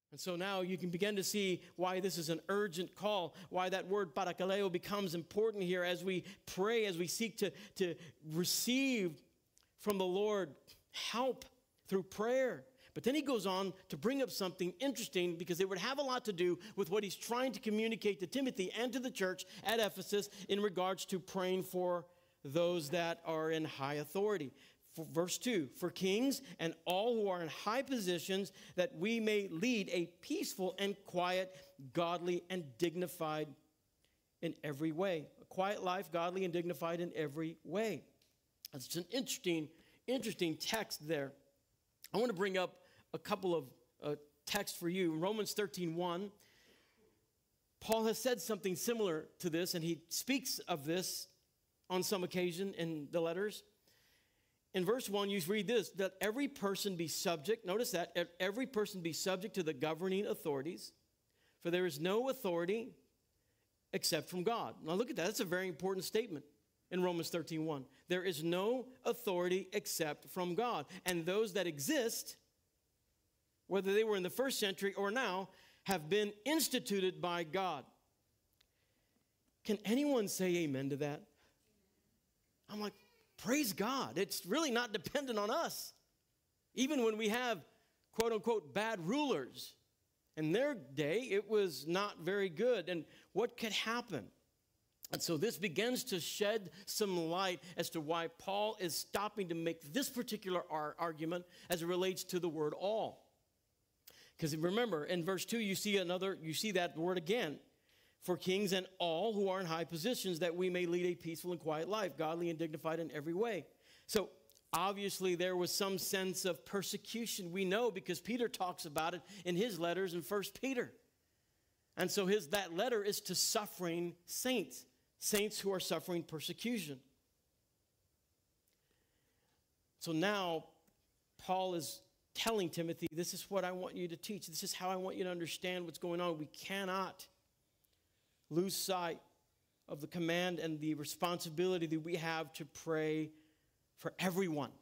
And so now you can begin to see why this is an urgent call, why that word parakaleo becomes important here as we pray, as we seek to receive from the Lord help through prayer. But then he goes on to bring up something interesting because it would have a lot to do with what he's trying to communicate to Timothy and to the church at Ephesus in regards to praying for those that are in high authority. Verse 2, for kings and all who are in high positions, that we may lead a peaceful and quiet, godly and dignified in every way. A quiet life, godly and dignified in every way. It's an interesting text there. I want to bring up a couple of texts for you. Romans 13:1, Paul has said something similar to this, and he speaks of this on some occasion in the letters. In verse 1, you read this, that every person be subject, notice that, every person be subject to the governing authorities, for there is no authority except from God. Now look at that. That's a very important statement in Romans 13:1. There is no authority except from God. And those that exist, whether they were in the first century or now, have been instituted by God. Can anyone say amen to that? I'm like, praise God. It's really not dependent on us. Even when we have, quote unquote, bad rulers. In their day, it was not very good. And what could happen? And so this begins to shed some light as to why Paul is stopping to make this particular argument as it relates to the word all. Because remember, in verse 2, you see that word again. For kings and all who are in high positions, that we may lead a peaceful and quiet life, godly and dignified in every way. So obviously there was some sense of persecution. We know because Peter talks about it in his letters in 1 Peter. And so that letter is to suffering saints who are suffering persecution. So now Paul is telling Timothy, this is what I want you to teach. This is how I want you to understand what's going on. We cannot lose sight of the command and the responsibility that we have to pray for everyone.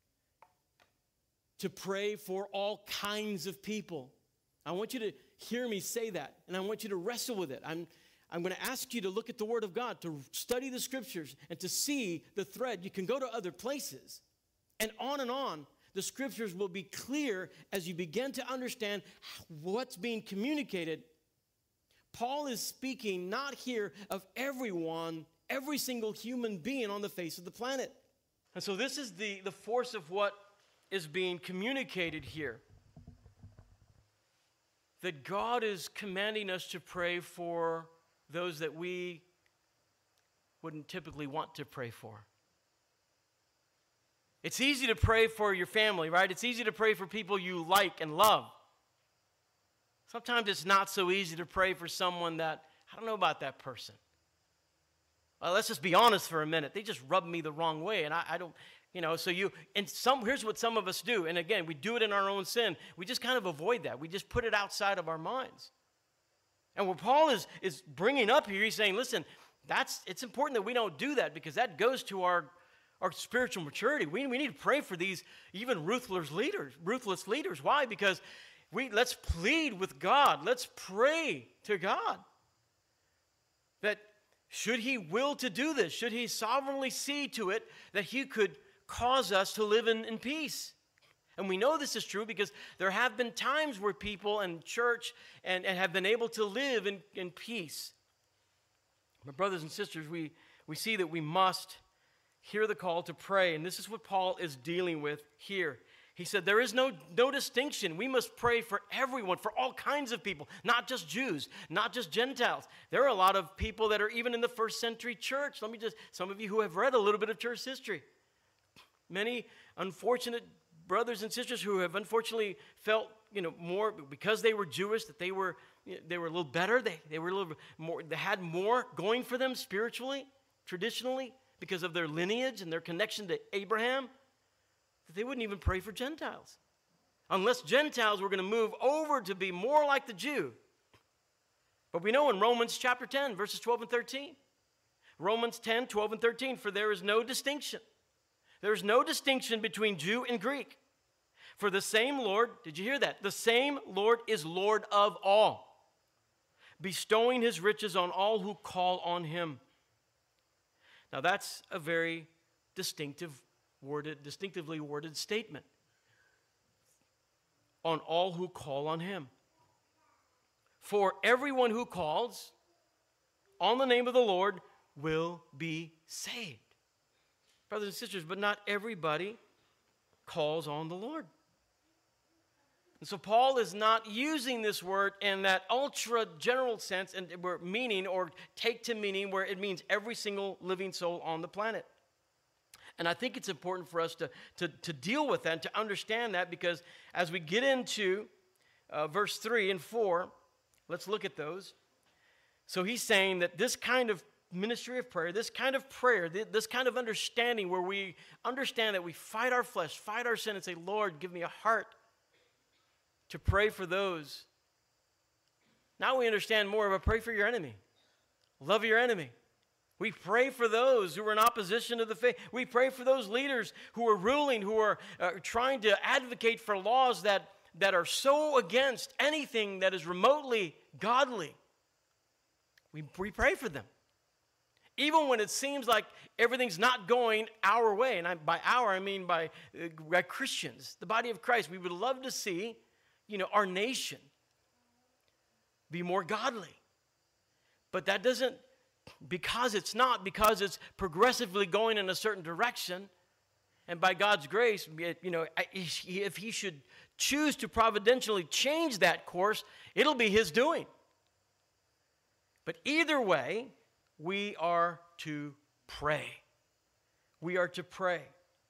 To pray for all kinds of people. I want you to hear me say that, and I want you to wrestle with it. I'm going to ask you to look at the Word of God, to study the Scriptures, and to see the thread. You can go to other places, and on the Scriptures will be clear as you begin to understand what's being communicated. Paul is speaking not here of everyone, every single human being on the face of the planet. And so this is the force of what is being communicated here. That God is commanding us to pray for those that we wouldn't typically want to pray for. It's easy to pray for your family, right? It's easy to pray for people you like and love. Sometimes it's not so easy to pray for someone that, I don't know about that person. Well, let's just be honest for a minute. They just rub me the wrong way, and I don't, here's what some of us do. And again, we do it in our own sin. We just kind of avoid that. We just put it outside of our minds. And what Paul is bringing up here, he's saying, listen, it's important that we don't do that because that goes to our spiritual maturity. We need to pray for these even ruthless leaders. Why? Because let's plead with God. Let's pray to God that should He will to do this, should He sovereignly see to it that He could cause us to live in peace. And we know this is true because there have been times where people and church and have been able to live in peace. My brothers and sisters, we see that we must hear the call to pray. And this is what Paul is dealing with here. He said there is no distinction. We must pray for everyone, for all kinds of people, not just Jews, not just Gentiles. There are a lot of people that are even in the first century church. Some of you who have read a little bit of church history. Many unfortunate brothers and sisters who have unfortunately felt, more because they were Jewish, that they were a little better. They were a little more, they had more going for them spiritually, traditionally, because of their lineage and their connection to Abraham. They wouldn't even pray for Gentiles unless Gentiles were going to move over to be more like the Jew. But we know in Romans chapter 10, verses 12 and 13, Romans 10, 12 and 13, for there is no distinction. There is no distinction between Jew and Greek. For the same Lord, did you hear that? The same Lord is Lord of all, bestowing his riches on all who call on him. Now that's a very distinctively worded statement. On all who call on him. For everyone who calls on the name of the Lord will be saved. Brothers and sisters, but not everybody calls on the Lord. And so Paul is not using this word in that ultra general sense and meaning or take to meaning where it means every single living soul on the planet. And I think it's important for us to deal with that and to understand that, because as we get into verse 3 and 4, let's look at those. So he's saying that this kind of ministry of prayer, this kind of understanding where we understand that we fight our flesh, fight our sin, and say, Lord, give me a heart to pray for those. Now we understand more of pray for your enemy. Love your enemy. We pray for those who are in opposition to the faith. We pray for those leaders who are ruling, who are trying to advocate for laws that are so against anything that is remotely godly. We pray for them. Even when it seems like everything's not going our way. And by our, I mean by Christians, the body of Christ. We would love to see, our nation be more godly. But that doesn't, because it's progressively going in a certain direction, and by God's grace, if he should choose to providentially change that course, it'll be his doing. But either way, we are to pray. We are to pray.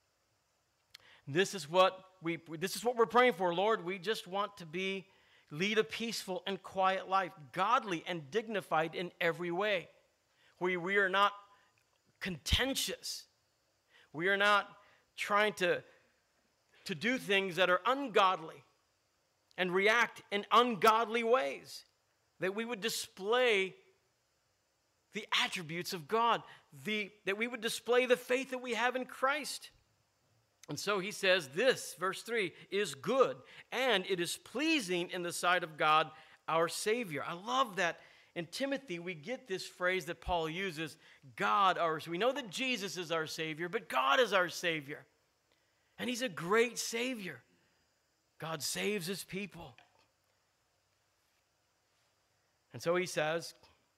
This is what we're praying for, Lord. We just want to lead a peaceful and quiet life, godly and dignified in every way. We are not contentious. We are not trying to do things that are ungodly and react in ungodly ways. That we would display the attributes of God, that we would display the faith that we have in Christ. And so he says this, verse 3, is good, and it is pleasing in the sight of God, our Savior. I love that. In Timothy, we get this phrase that Paul uses, God, we know that Jesus is our Savior, but God is our Savior. And he's a great Savior. God saves his people. And so he says,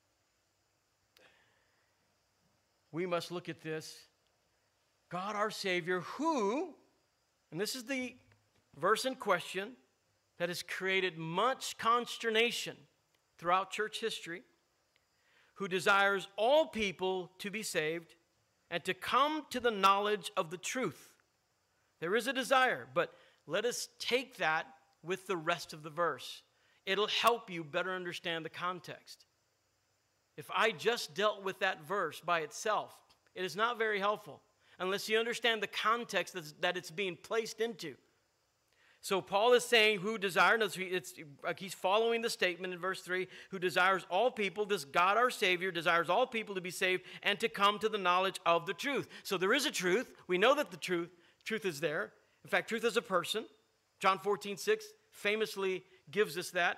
we must look at this. God our Savior, who, and this is the verse in question that has created much consternation throughout church history, who desires all people to be saved and to come to the knowledge of the truth. There is a desire, but let us take that with the rest of the verse. It'll help you better understand the context. If I just dealt with that verse by itself, it is not very helpful unless you understand the context that it's being placed into. So Paul is saying who desires, he's following the statement in verse 3, who desires all people, this God our Savior desires all people to be saved and to come to the knowledge of the truth. So there is a truth. We know that the truth is there. In fact, truth is a person. John 14:6 famously gives us that.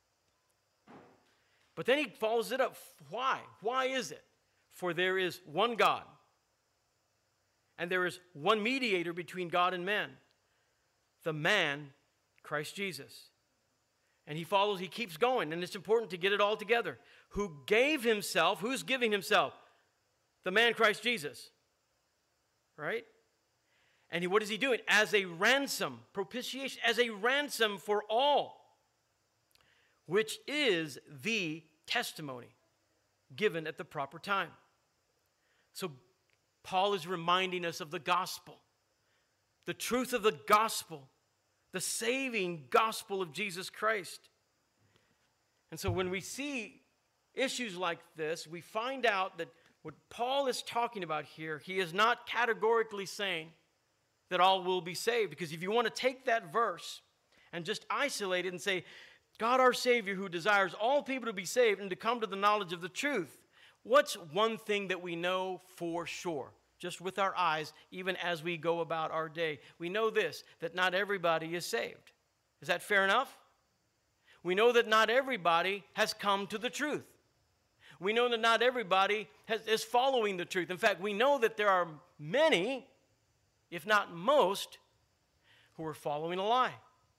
But then he follows it up. Why? Why is it? For there is one God, and there is one mediator between God and man, the man, Christ Jesus. And he keeps going, and it's important to get it all together. Who gave himself, who's giving himself? The man, Christ Jesus. Right? And what is he doing? As a ransom, propitiation, as a ransom for all, which is the testimony given at the proper time. So Paul is reminding us of the gospel, the truth of the gospel, the saving gospel of Jesus Christ. And so when we see issues like this, we find out that what Paul is talking about here, he is not categorically saying that all will be saved. Because if you want to take that verse and just isolate it and say, God our Savior who desires all people to be saved and to come to the knowledge of the truth, what's one thing that we know for sure? just with our eyes, even as we go about our day. We know this, that not everybody is saved. Is that fair enough? We know that not everybody has come to the truth. We know that not everybody is following the truth. In fact, we know that there are many, if not most, who are following a lie.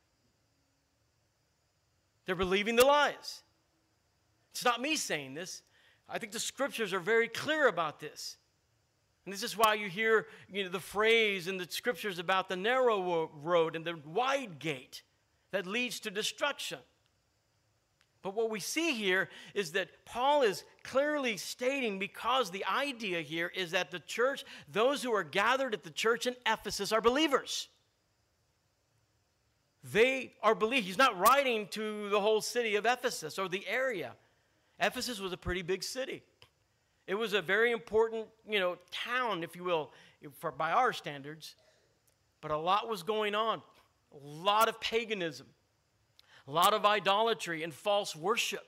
They're believing the lies. It's not me saying this. I think the scriptures are very clear about this. And this is why you hear the phrase in the scriptures about the narrow road and the wide gate that leads to destruction. But what we see here is that Paul is clearly stating, because the idea here is that the church, those who are gathered at the church in Ephesus, are believers. They are believers. He's not writing to the whole city of Ephesus or the area. Ephesus was a pretty big city. It was a very important, town, if you will, by our standards. But a lot was going on. A lot of paganism. A lot of idolatry and false worship.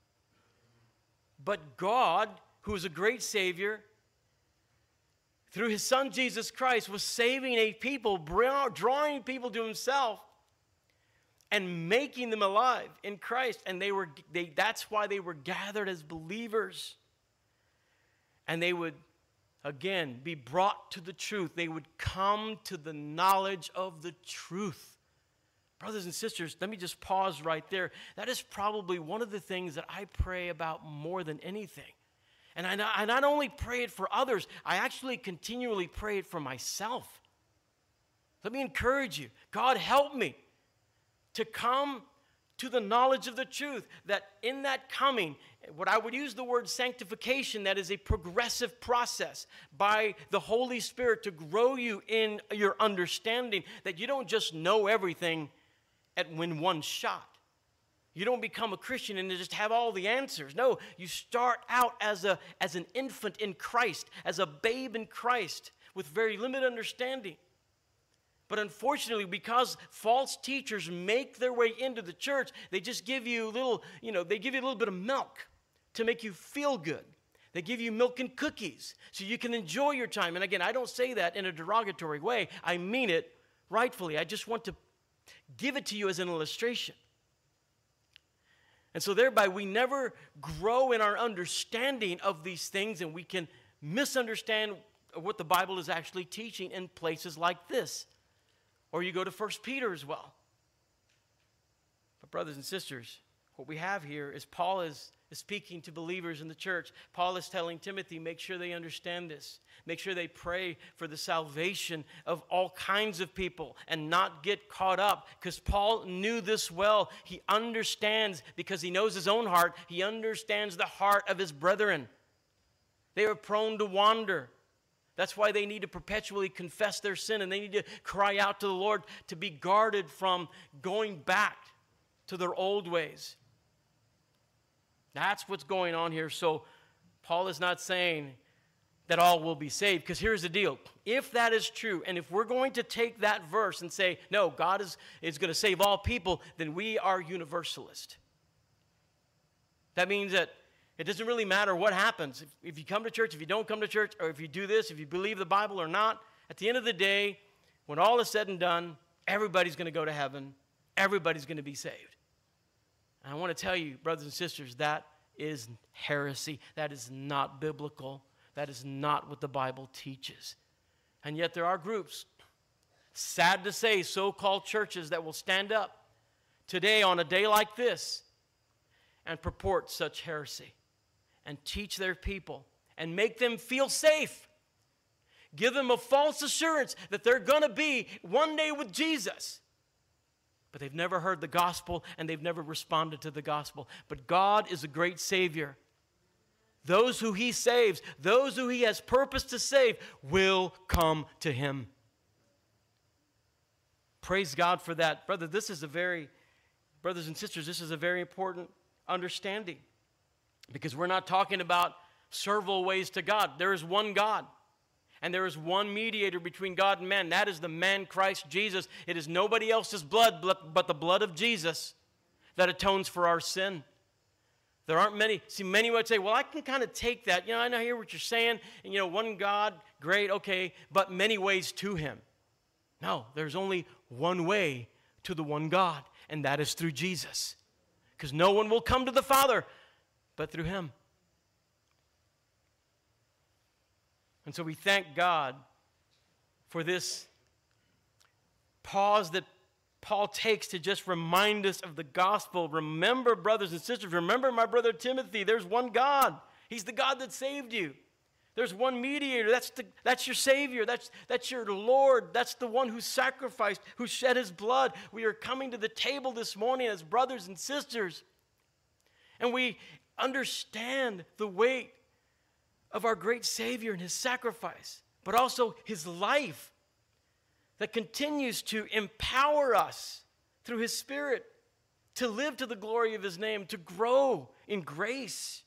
But God, who is a great Savior, through His Son Jesus Christ, was saving a people, drawing people to Himself, and making them alive in Christ. And that's why they were gathered as believers. And they would, again, be brought to the truth. They would come to the knowledge of the truth. Brothers and sisters, let me just pause right there. That is probably one of the things that I pray about more than anything. And I not only pray it for others, I actually continually pray it for myself. Let me encourage you. God, help me to come to the knowledge of the truth, that in that coming, what I would use the word sanctification, that is a progressive process by the Holy Spirit to grow you in your understanding, that you don't just know everything in one shot. You don't become a Christian and just have all the answers. No, you start out as an infant in Christ, as a babe in Christ, with very limited understanding. But unfortunately, because false teachers make their way into the church, they just give you a little bit of milk to make you feel good. They give you milk and cookies so you can enjoy your time. And again, I don't say that in a derogatory way. I mean it rightfully. I just want to give it to you as an illustration. And so thereby, we never grow in our understanding of these things, and we can misunderstand what the Bible is actually teaching in places like this. Or you go to 1 Peter as well. But brothers and sisters, what we have here is Paul is speaking to believers in the church. Paul is telling Timothy, make sure they understand this. Make sure they pray for the salvation of all kinds of people and not get caught up, because Paul knew this well. He understands, because he knows his own heart, he understands the heart of his brethren. They are prone to wander. That's why they need to perpetually confess their sin, and they need to cry out to the Lord to be guarded from going back to their old ways. That's what's going on here. So Paul is not saying that all will be saved, because here's the deal. If that is true, and if we're going to take that verse and say, no, God is going to save all people, then we are universalist. That means that it doesn't really matter what happens. If you come to church, if you don't come to church, or if you do this, if you believe the Bible or not, at the end of the day, when all is said and done, everybody's going to go to heaven. Everybody's going to be saved. And I want to tell you, brothers and sisters, that is heresy. That is not biblical. That is not what the Bible teaches. And yet there are groups, sad to say, so-called churches that will stand up today on a day like this and purport such heresy and teach their people and make them feel safe. Give them a false assurance that they're going to be one day with Jesus. But they've never heard the gospel, and they've never responded to the gospel. But God is a great Savior. Those who He saves, those who He has purpose to save, will come to Him. Praise God for that. Brothers and sisters, this is a very important understanding, because we're not talking about several ways to God. There is one God, and there is one mediator between God and man. That is the man Christ Jesus. It is nobody else's blood but the blood of Jesus that atones for our sin. There aren't many. See, many would say, well, I can kind of take that. I know, hear what you're saying. And, one God, great, okay, but many ways to him. No, there's only one way to the one God, and that is through Jesus. Because no one will come to the Father but through him. And so we thank God for this pause that Paul takes to just remind us of the gospel. Remember, brothers and sisters, remember my brother Timothy, there's one God. He's the God that saved you. There's one mediator. That's your Savior. That's your Lord. That's the one who sacrificed, who shed his blood. We are coming to the table this morning as brothers and sisters. And we understand the weight of our great Savior and his sacrifice, but also his life that continues to empower us through his Spirit to live to the glory of his name, to grow in grace.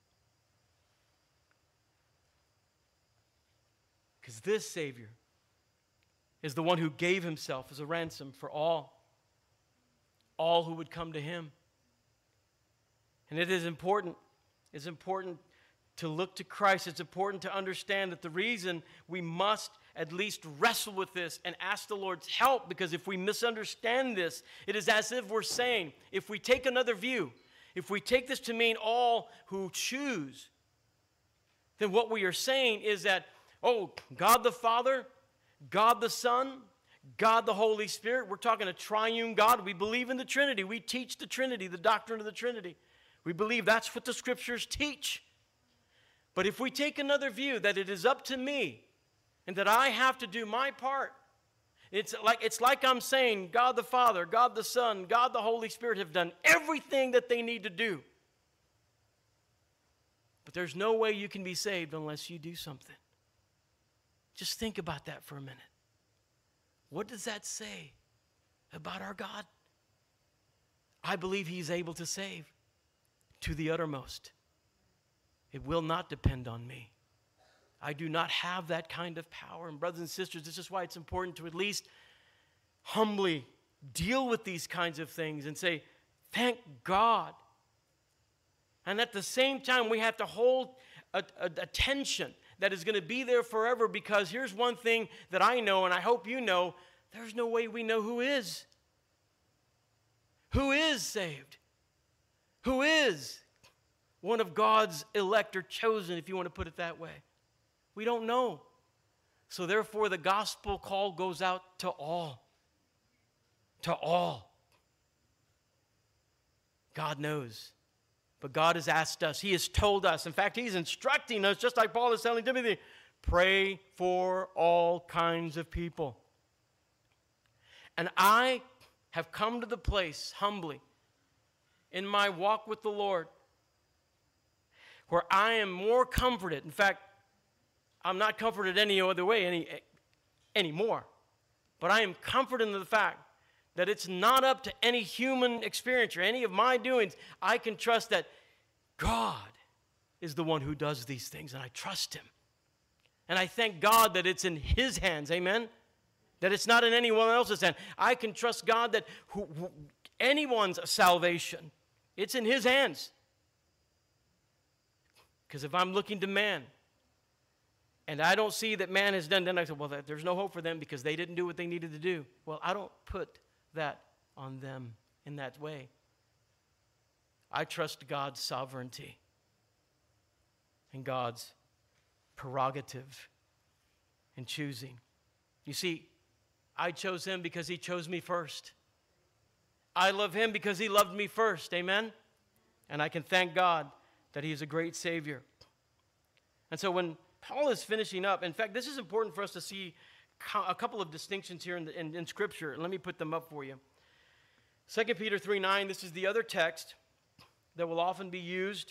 Because this Savior is the one who gave himself as a ransom for all who would come to him. And it is important. It's important to look to Christ. It's important to understand that the reason we must at least wrestle with this and ask the Lord's help, because if we misunderstand this, it is as if we're saying, if we take another view, if we take this to mean all who choose, then what we are saying is that, oh, God the Father, God the Son, God the Holy Spirit, we're talking a triune God. We believe in the Trinity. We teach the Trinity, the doctrine of the Trinity. We believe that's what the Scriptures teach. But if we take another view that it is up to me and that I have to do my part, it's like I'm saying God the Father, God the Son, God the Holy Spirit have done everything that they need to do. But there's no way you can be saved unless you do something. Just think about that for a minute. What does that say about our God? I believe he's able to save to the uttermost. It will not depend on me. I do not have that kind of power. And brothers and sisters, this is why it's important to at least humbly deal with these kinds of things and say, thank God. And at the same time, we have to hold a tension that is going to be there forever, because here's one thing that I know, and I hope you know, there's no way we know who is. Who is saved? Who is one of God's elect or chosen, if you want to put it that way? We don't know. So therefore, the gospel call goes out to all. To all. God knows. But God has asked us. He has told us. In fact, he's instructing us, just like Paul is telling Timothy, pray for all kinds of people. And I have come to the place, humbly, in my walk with the Lord, where I am more comforted. In fact, I'm not comforted any other way anymore. But I am comforted in the fact that it's not up to any human experience or any of my doings. I can trust that God is the one who does these things, and I trust him. And I thank God that it's in his hands, amen? That it's not in anyone else's hand. I can trust God that anyone's salvation, it's in his hands. Because if I'm looking to man, and I don't see that man has done, then I say, well, there's no hope for them because they didn't do what they needed to do. Well, I don't put that on them in that way. I trust God's sovereignty and God's prerogative in choosing. You see, I chose him because he chose me first. I love him because he loved me first, amen? And I can thank God that he is a great Savior. And so when Paul is finishing up, in fact, this is important for us to see a couple of distinctions here in Scripture. Let me put them up for you. 2 Peter 3:9, this is the other text that will often be used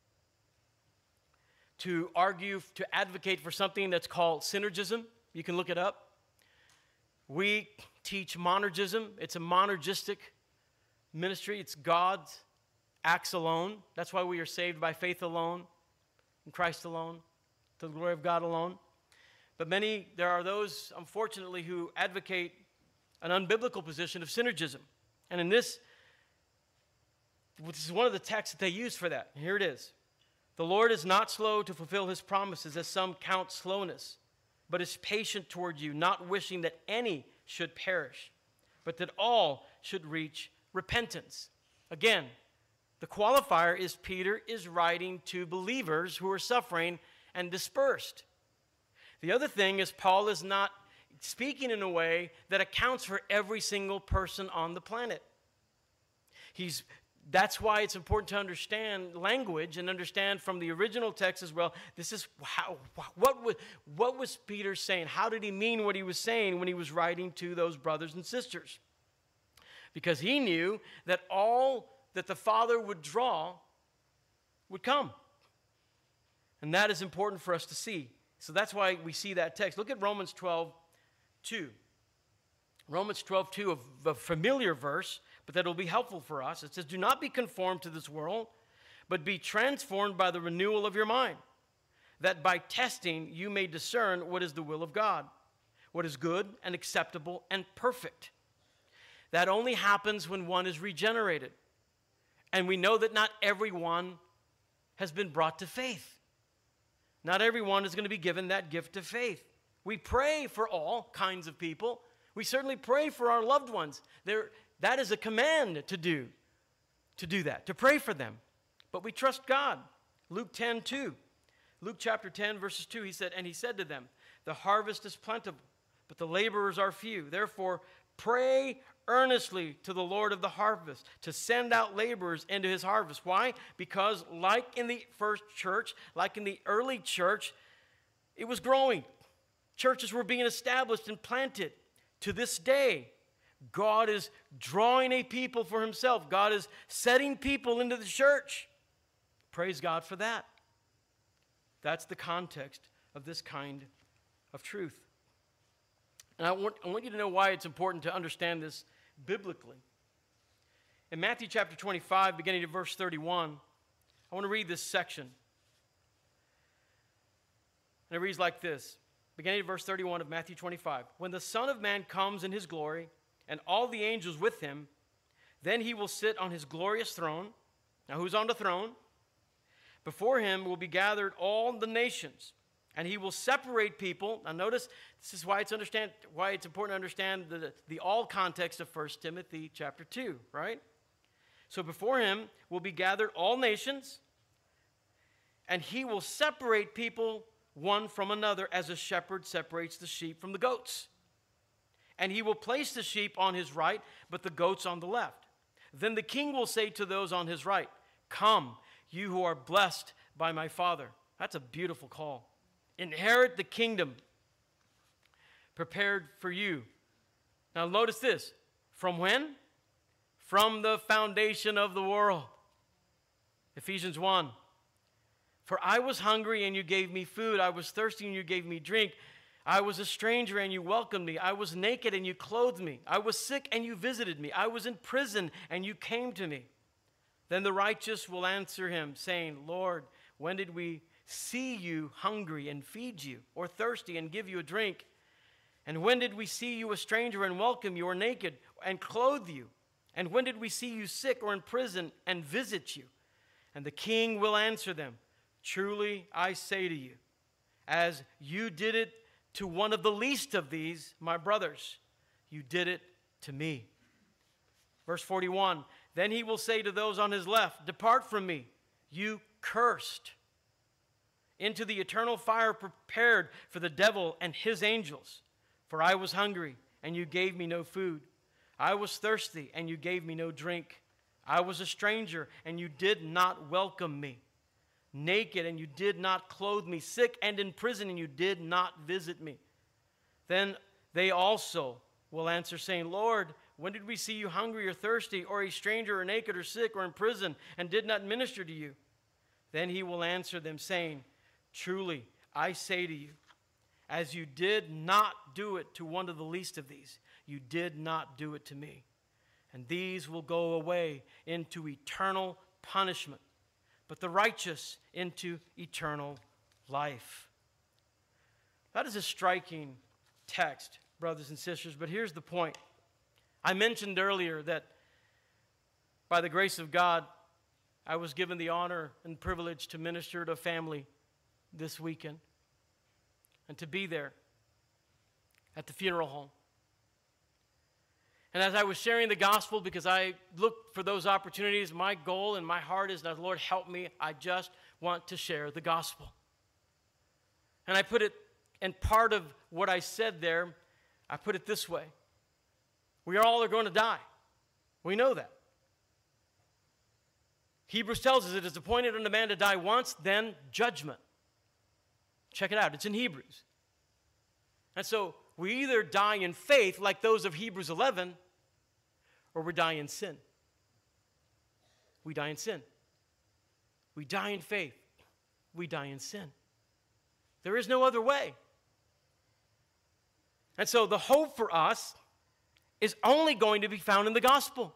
to argue, to advocate for something that's called synergism. You can look it up. We teach monergism. It's a monergistic ministry. It's God acts alone. That's why we are saved by faith alone, in Christ alone, to the glory of God alone. But there are those, unfortunately, who advocate an unbiblical position of synergism. And in this is one of the texts that they use for that. Here it is. The Lord is not slow to fulfill his promises, as some count slowness, but is patient toward you, not wishing that any should perish, but that all should reach repentance. Again, the qualifier is Peter is writing to believers who are suffering and dispersed. The other thing is Paul is not speaking in a way that accounts for every single person on the planet. That's why it's important to understand language and understand from the original text as well. This is what was Peter saying? How did he mean what he was saying when he was writing to those brothers and sisters? Because he knew that all that the Father would draw would come. And that is important for us to see. So that's why we see that text. Look at Romans 12:2. Romans 12:2, a familiar verse, but that will be helpful for us. It says, "Do not be conformed to this world, but be transformed by the renewal of your mind, that by testing you may discern what is the will of God, what is good and acceptable and perfect." That only happens when one is regenerated. And we know that not everyone has been brought to faith. Not everyone is going to be given that gift of faith. We pray for all kinds of people. We certainly pray for our loved ones. That is a command to do that, to pray for them. But we trust God. Luke 10:2. Luke chapter 10, verses 2, he said, "And he said to them, the harvest is plentiful, but the laborers are few. Therefore, pray earnestly to the Lord of the harvest to send out laborers into his harvest." Why? Because like in the first church, like in the early church, it was growing. Churches were being established and planted. To this day, God is drawing a people for himself. God is setting people into the church. Praise God for that. That's the context of this kind of truth. And I want you to know why it's important to understand this biblically. In Matthew chapter 25, beginning at verse 31, I want to read this section. And it reads like this, beginning at verse 31 of Matthew 25. "When the Son of Man comes in his glory, and all the angels with him, then he will sit on his glorious throne." Now, who's on the throne? "Before him will be gathered all the nations, and he will separate people." Now notice, this is why it's important to understand the all context of 1 Timothy chapter 2, right? So before him will be gathered all nations, and he will separate people one from another as a shepherd separates the sheep from the goats. And he will place the sheep on his right, but the goats on the left. Then the king will say to those on his right, "Come, you who are blessed by my Father." That's a beautiful call. "Inherit the kingdom prepared for you." Now notice this. From when? From the foundation of the world. Ephesians 1. "For I was hungry and you gave me food. I was thirsty and you gave me drink. I was a stranger and you welcomed me. I was naked and you clothed me. I was sick and you visited me. I was in prison and you came to me." Then the righteous will answer him, saying, "Lord, when did we see you hungry and feed you, or thirsty and give you a drink? And when did we see you a stranger and welcome you, or naked and clothe you? And when did we see you sick or in prison and visit you?" And the king will answer them, "Truly I say to you, as you did it to one of the least of these, my brothers, you did it to me." Verse 41, "Then he will say to those on his left, 'Depart from me, you cursed, into the eternal fire prepared for the devil and his angels. For I was hungry, and you gave me no food. I was thirsty, and you gave me no drink. I was a stranger, and you did not welcome me. Naked, and you did not clothe me. Sick and in prison, and you did not visit me.' Then they also will answer, saying, 'Lord, when did we see you hungry or thirsty, or a stranger or naked or sick or in prison, and did not minister to you?' Then he will answer them, saying, 'Truly I say to you, as you did not do it to one of the least of these, you did not do it to me.' And these will go away into eternal punishment, but the righteous into eternal life." That is a striking text, brothers and sisters, but here's the point. I mentioned earlier that by the grace of God, I was given the honor and privilege to minister to a family this weekend and to be there. at the funeral home. And as I was sharing the gospel, because I looked for those opportunities, my goal and my heart is that, Lord, help me. I just want to share the gospel. And I put it, and part of what I said there, I put it this way. We all are going to die. We know that. Hebrews tells us it is appointed unto man to die once, then judgment. Check it out. It's in Hebrews. And so we either die in faith, like those of Hebrews 11, or we die in sin. We die in sin. We die in faith. We die in sin. There is no other way. And so the hope for us is only going to be found in the gospel.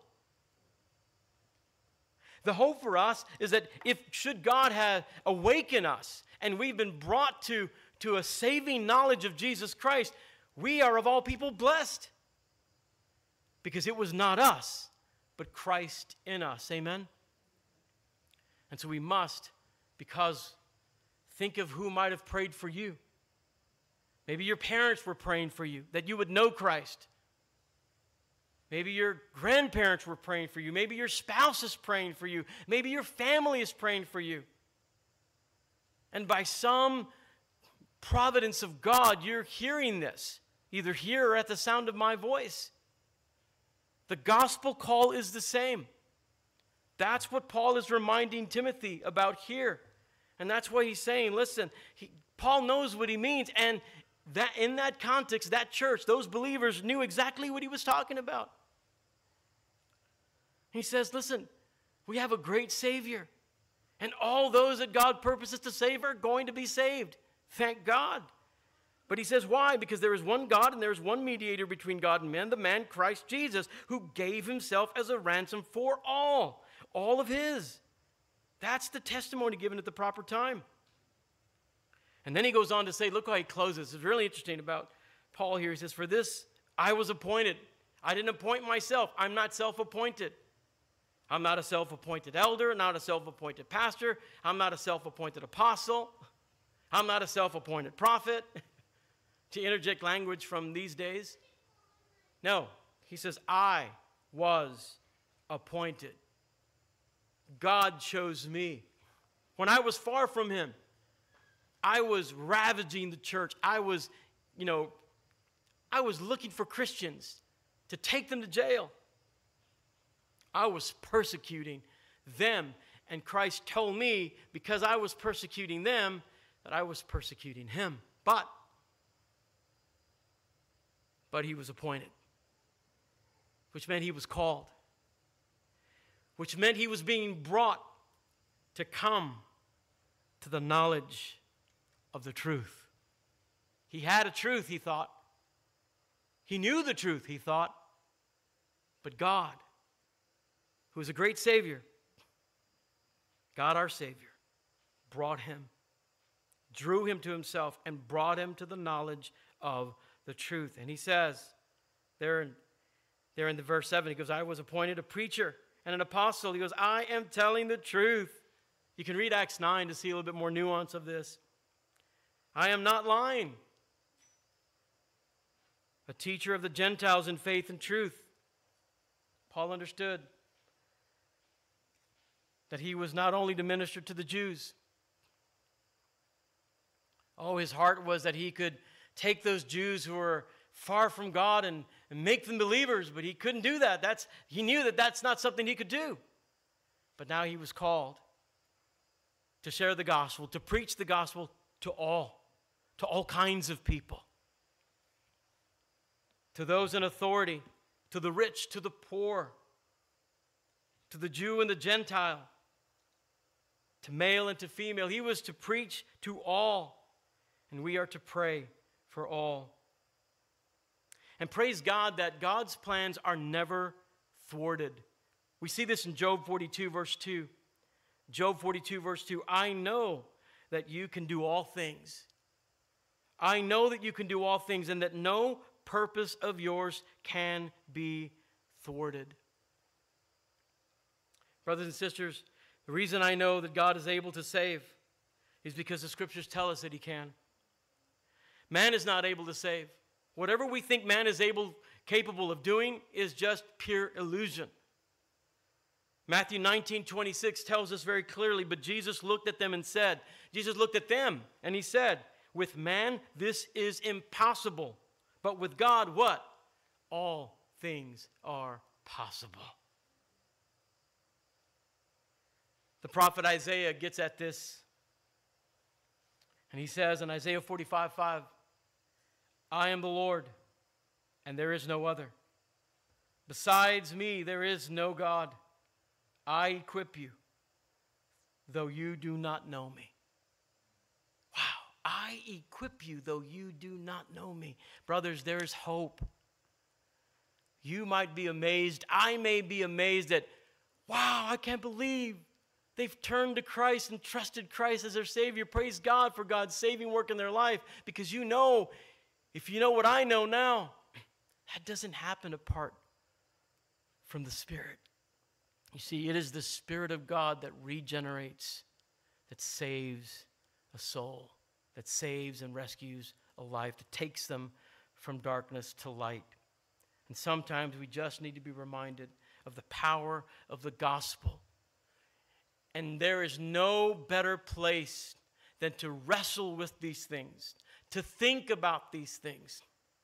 The hope for us is that should God have awakened us and we've been brought to a saving knowledge of Jesus Christ, we are of all people blessed. Because it was not us, but Christ in us. Amen? And so we must, because think of who might have prayed for you. Maybe your parents were praying for you, that you would know Christ. Maybe your grandparents were praying for you. Maybe your spouse is praying for you. Maybe your family is praying for you. And by some providence of God, you're hearing this, either here or at the sound of my voice. The gospel call is the same. That's what Paul is reminding Timothy about here. And that's why he's saying, listen, Paul knows what he means. And that in that context, that church, those believers knew exactly what he was talking about. He says, listen, we have a great Savior. And all those that God purposes to save are going to be saved. Thank God. But he says, why? Because there is one God and there is one mediator between God and men, the man Christ Jesus, who gave himself as a ransom for all of his. That's the testimony given at the proper time. And then he goes on to say, look how he closes. It's really interesting about Paul here. He says, for this I was appointed. I didn't appoint myself. I'm not self-appointed. I'm not a self-appointed elder, not a self-appointed pastor. I'm not a self-appointed apostle. I'm not a self-appointed prophet. To interject language from these days. No, he says, I was appointed. God chose me. When I was far from him, I was ravaging the church. I was looking for Christians to take them to jail. I was persecuting them. And Christ told me, because I was persecuting them, that I was persecuting him. But he was appointed, which meant he was called, which meant he was being brought to come to the knowledge of the truth. He had a truth, he thought. He knew the truth, he thought. But God, who is a great Savior, God our Savior, brought him, drew him to himself, and brought him to the knowledge of the truth. And he says, there in the verse 7, he goes, I was appointed a preacher and an apostle. He goes, I am telling the truth. You can read Acts 9 to see a little bit more nuance of this. I am not lying. A teacher of the Gentiles in faith and truth. Paul understood that he was not only to minister to the Jews. Oh, his heart was that he could take those Jews who were far from God and make them believers, but he couldn't do that. He knew that that's not something he could do. But now he was called to share the gospel, to preach the gospel to all kinds of people, to those in authority, to the rich, to the poor, to the Jew and the Gentile, to male and to female. He was to preach to all, and we are to pray for all. And praise God that God's plans are never thwarted. We see this in Job 42, verse 2. Job 42, verse 2. I know that you can do all things. I know that you can do all things, and that no purpose of yours can be thwarted. Brothers and sisters, the reason I know that God is able to save is because the scriptures tell us that he can. Man is not able to save. Whatever we think man is capable of doing is just pure illusion. Matthew 19:26 tells us very clearly, but Jesus looked at them and said, Jesus looked at them and he said, with man this is impossible, but with God what? All things are possible. The prophet Isaiah gets at this, and he says in Isaiah 45:5, I am the Lord, and there is no other. Besides me, there is no God. I equip you, though you do not know me. Wow, I equip you, though you do not know me. Brothers, there is hope. You might be amazed. I may be amazed at, wow, I can't believe they've turned to Christ and trusted Christ as their Savior. Praise God for God's saving work in their life. Because you know, if you know what I know now, that doesn't happen apart from the Spirit. You see, it is the Spirit of God that regenerates, that saves a soul, that saves and rescues a life, that takes them from darkness to light. And sometimes we just need to be reminded of the power of the gospel. And there is no better place than to wrestle with these things, to think about these things,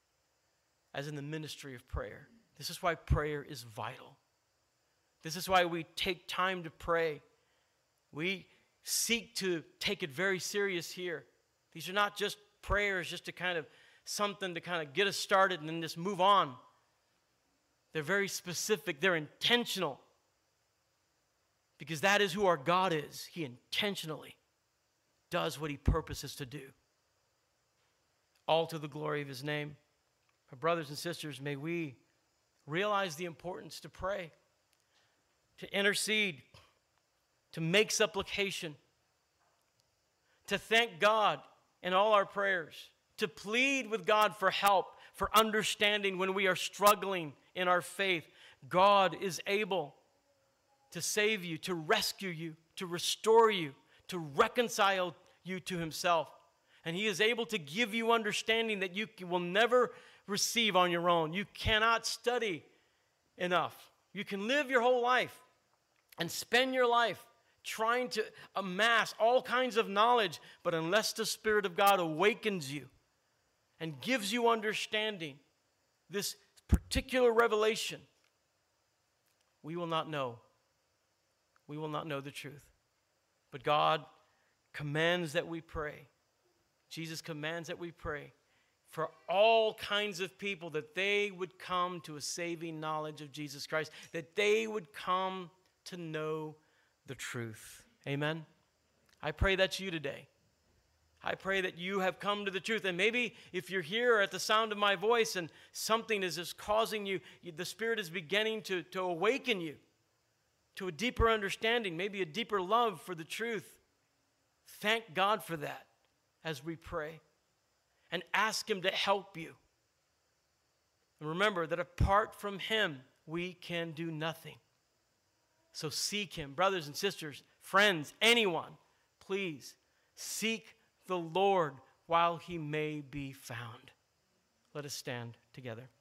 as in the ministry of prayer. This is why prayer is vital. This is why we take time to pray. We seek to take it very serious here. These are not just prayers just to kind of something to kind of get us started and then just move on. They're very specific. They're intentional. Because that is who our God is. He intentionally does what he purposes to do. All to the glory of his name. My brothers and sisters, may we realize the importance to pray, to intercede, to make supplication, to thank God in all our prayers, to plead with God for help, for understanding when we are struggling in our faith. God is able to save you, to rescue you, to restore you, to reconcile you to himself. And he is able to give you understanding that you will never receive on your own. You cannot study enough. You can live your whole life and spend your life trying to amass all kinds of knowledge, but unless the Spirit of God awakens you and gives you understanding, this particular revelation, we will not know. We will not know the truth. But God commands that we pray. Jesus commands that we pray for all kinds of people, that they would come to a saving knowledge of Jesus Christ, that they would come to know the truth. Amen? I pray that's you today. I pray that you have come to the truth. And maybe if you're here at the sound of my voice and something is just causing you, the Spirit is beginning to awaken you to a deeper understanding, maybe a deeper love for the truth. Thank God for that as we pray. And ask him to help you. And remember that apart from him, we can do nothing. So seek him. Brothers and sisters, friends, anyone, please seek the Lord while he may be found. Let us stand together.